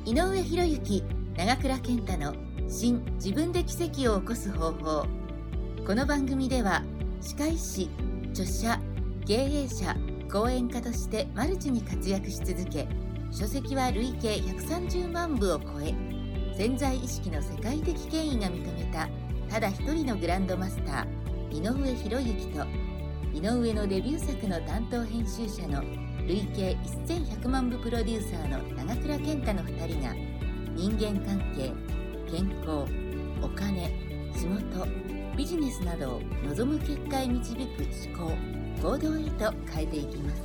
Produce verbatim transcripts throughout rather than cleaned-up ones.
井上博之、長倉健太の新自分で奇跡を起こす方法。この番組では歯科医師、著者、経営者、講演家としてマルチに活躍し続け、書籍は累計ひゃくさんじゅうまんぶを超え、潜在意識の世界的権威が認めたただ一人のグランドマスター井上博之と、井上のデビュー作の担当編集者の累計せんひゃくまんぶプロデューサーの長倉健太のふたりが、人間関係、健康、お金、仕事、ビジネスなどを望む結果へ導く思考、行動へと変えていきます。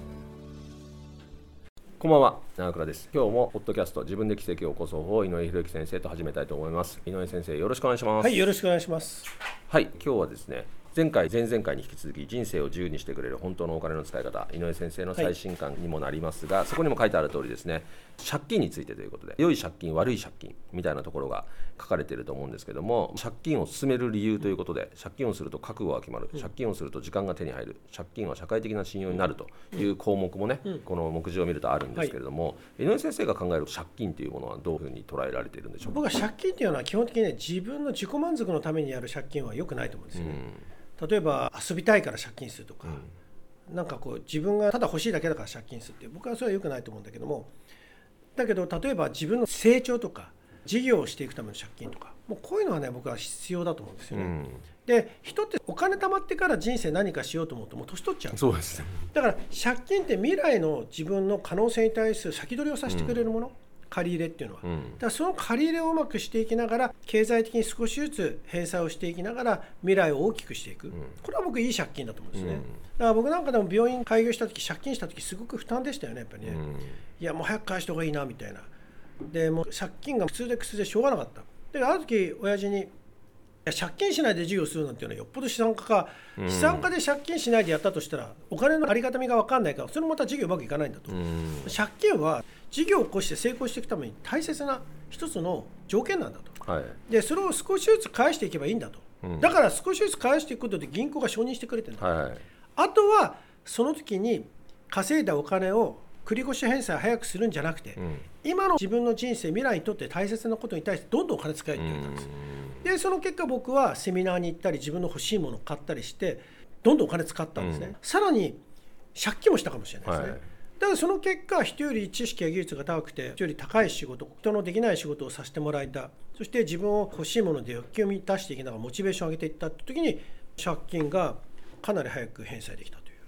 こんばんは、長倉です。今日もポッドキャスト自分で奇跡を起こす方法を井上博之先生と始めたいと思います。井上先生、よろしくお願いします。 はい、よろしくお願いします。 はい、今日はですね、前回前々回に引き続き人生を自由にしてくれる本当のお金の使い方、井上先生の最新刊にもなりますが、はい、そこにも書いてある通りですね、借金についてということで、良い借金、悪い借金みたいなところが書かれていると思うんですけども、借金を進める理由ということで、借金をすると覚悟が決まる、借金をすると時間が手に入る、借金は社会的な信用になるという項目もね、うん、この目次を見るとあるんですけれども、はい、井上先生が考える借金というものはどういうふうに捉えられているんでしょうか。 僕は借金というのは基本的に、ね、自分の自己満足のためにやる借金は良くないと思うんですよね。うん、例えば遊びたいから借金するとか、うん、なんかこう自分がただ欲しいだけだから借金するって、僕はそれは良くないと思うんだけども、だけど例えば自分の成長とか事業をしていくための借金とか、もうこういうのはね、僕は必要だと思うんですよね。うん、で、人ってお金貯まってから人生何かしようと思うともう年取っちゃう。 そうですね。 だから借金って未来の自分の可能性に対する先取りをさせてくれるもの、うん、借り入れっていうのは、うん、だからその借り入れをうまくしていきながら、経済的に少しずつ返済をしていきながら未来を大きくしていく、うん、これは僕いい借金だと思うんですね。うん、だから僕なんかでも病院開業した時、借金した時すごく負担でしたよね、やっぱりね。うん、いやもう早く返した方がいいなみたいな。でもう借金が苦痛で苦痛でしょうがなかった。で、ある時親父に、いや借金しないで事業するなんていうのはよっぽど資産家か、うん、資産家で借金しないでやったとしたらお金のありがたみが分かんないから、それもまた事業うまくいかないんだと。うん、借金は事業を起こして成功していくために大切な一つの条件なんだと。はい、でそれを少しずつ返していけばいいんだと。うん、だから少しずつ返していくことで銀行が承認してくれてるんだ、はい、あとはその時に稼いだお金を繰越返済を早くするんじゃなくて、うん、今の自分の人生、未来にとって大切なことに対してどんどんお金使えていけたんです。でその結果、僕はセミナーに行ったり自分の欲しいものを買ったりしてどんどんお金使ったんですね。うん、さらに借金もしたかもしれないですね。はい、だからその結果、人より知識や技術が高くて、人より高い仕事、人のできない仕事をさせてもらえた。そして自分を欲しいもので欲求を満たしていきながらモチベーションを上げていったという時に、借金がかなり早く返済できたという。うん、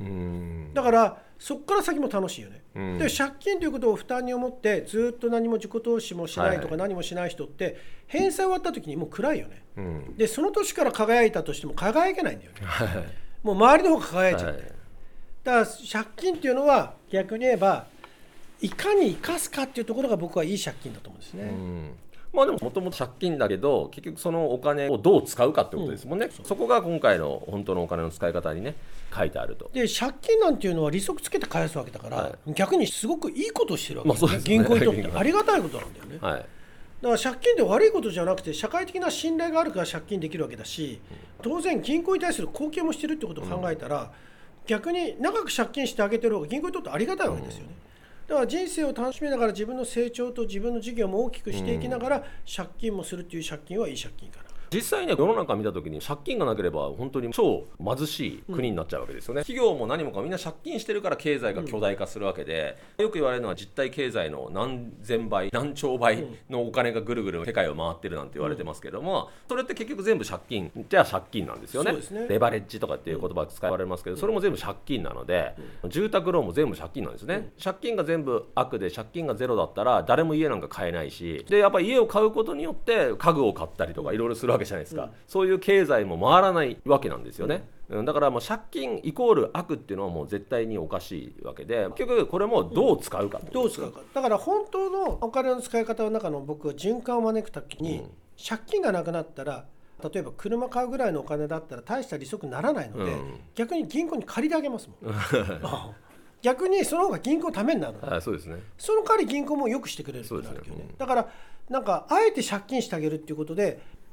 だからそこから先も楽しいよね。うん、で借金ということを負担に思ってずっと何も自己投資もしないとか何もしない人って、はい、返済終わった時にもう暗いよね。うん、でその年から輝いたとしても輝けないんだよね。はい、もう周りの方が輝いちゃう、はい、だから借金っていうのは逆に言えばいかに生かすかっていうところが僕はいい借金だと思うんですね。うん、 まあでももともと借金だけど、結局そのお金をどう使うかってことですもんね。うん、そ, そこが今回の本当のお金の使い方にね書いてあると。 で借金なんていうのは利息つけて返すわけだから、はい、逆にすごくいいことをしてるわけですね。まあ、そうですね、銀行にとってありがたいことなんだよね。はい、だから借金って悪いことじゃなくて、社会的な信頼があるから借金できるわけだし、当然銀行に対する貢献もしてるってことを考えたら、うん、逆に長く借金してあげてる方が銀行にとってありがたいわけですよね。うん、だから人生を楽しみながら自分の成長と自分の事業も大きくしていきながら借金もするっていう借金はいい借金かな。 実際ね、世の中見たときに借金がなければ本当に超貧しい国になっちゃうわけですよね。うん、企業も何もかみんな借金してるから経済が巨大化するわけで、うん、よく言われるのは実体経済の何千倍何兆倍のお金がぐるぐる世界を回ってるなんて言われてますけども、それって結局全部借金じゃあ借金なんですよね。そうですね。レバレッジとかっていう言葉が使われますけど、それも全部借金なので、うん、住宅ローンも全部借金なんですね。うん、借金が全部悪で借金がゼロだったら誰も家なんか買えないし、でやっぱり家を買うことによって家具を買ったりとかいろいろするわけじゃないですか。うん、そういう経済も回らないわけなんですよね。うん、だからもう借金イコール悪っていうのはもう絶対におかしいわけで、結局これもどう使うか、うん、 どう使うか。だから本当のお金の使い方の中の僕は循環を招くときに、うん、借金がなくなったら、例えば車買うぐらいのお金だったら大した利息にならないので、うん、逆に銀行に借りてあげますもん。逆にその方が銀行のためになるので、 はい、そうですね。 その代わり銀行も良くしてくれるってなるけどね。だからなんかあえて借金してあげるっていうことで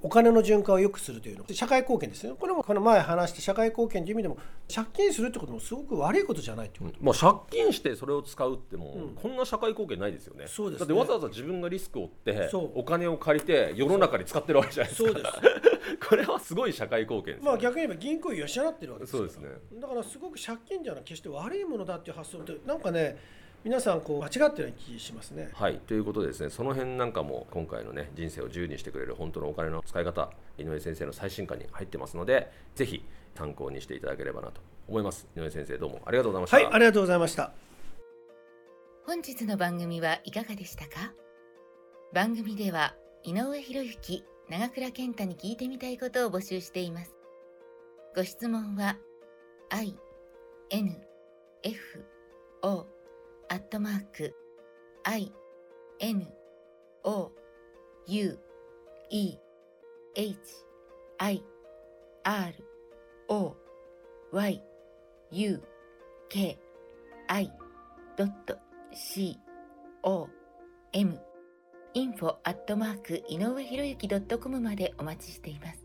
お金の循環を良くするというの社会貢献ですよ。これもこの前話した社会貢献という意味でも借金するってこともすごく悪いことじゃないということ、 うん、もう借金してそれを使うってもう、 うん、 こんな社会貢献ないですよね。 そうですね。 だってわざわざ自分がリスクを負ってそうお金を借りて世の中に使ってるわけじゃないですか。 そうですこれはすごい社会貢献ですよね。 まあ逆に言えば銀行を養ってるわけですから。 そうですね。 だからすごく借金じゃなく決して悪いものだっていう発想ってなんかね皆さんこう間違ってるような気しますね。 はい、ということでですね、その辺なんかも今回のね人生を自由にしてくれる本当のお金の使い方、井上先生の最新刊に入ってますので、ぜひ参考にしていただければなと思います。井上先生、どうもありがとうございました。 はい、ありがとうございました。 本日の番組はいかがでしたか？番組では井上博之、長倉健太に聞いてみたいことを募集しています。ご質問は アイエヌエフオー アットマーク アイエヌオーユーイーエイチアイアールオーワイユーケーアイドットシーオーエム インフォ アットマーク 井上博之 ドットコム までお待ちしています。